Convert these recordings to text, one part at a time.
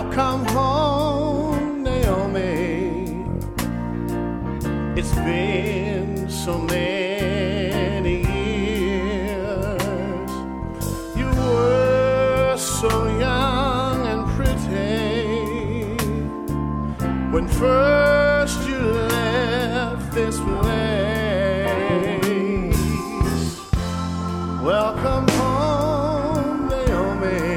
Welcome home, Naomi. It's been so many years. You were so young and pretty when first you left this place. Welcome home, Naomi.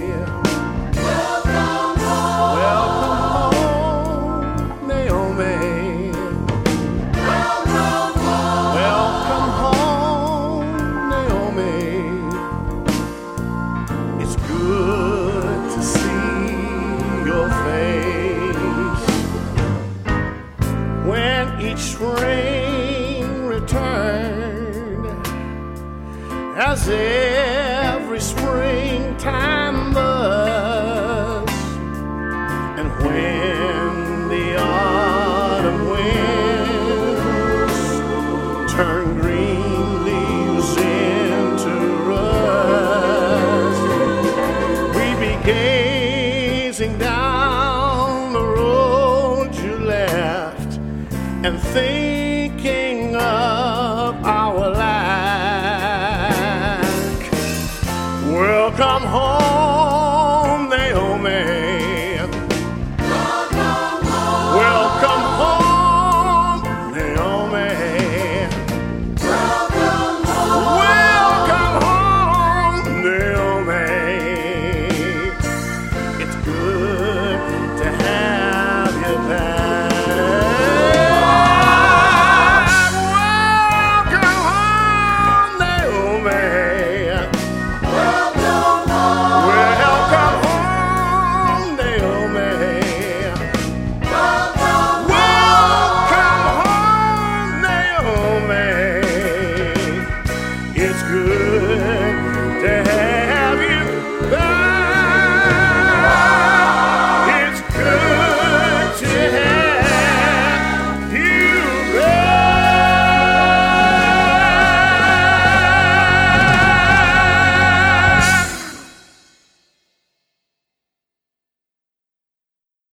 Each spring returned, as every springtime does, and when the autumn winds turn green leaves into rust, we'd be gazing down the road you left and thinking of our lack. Welcome home.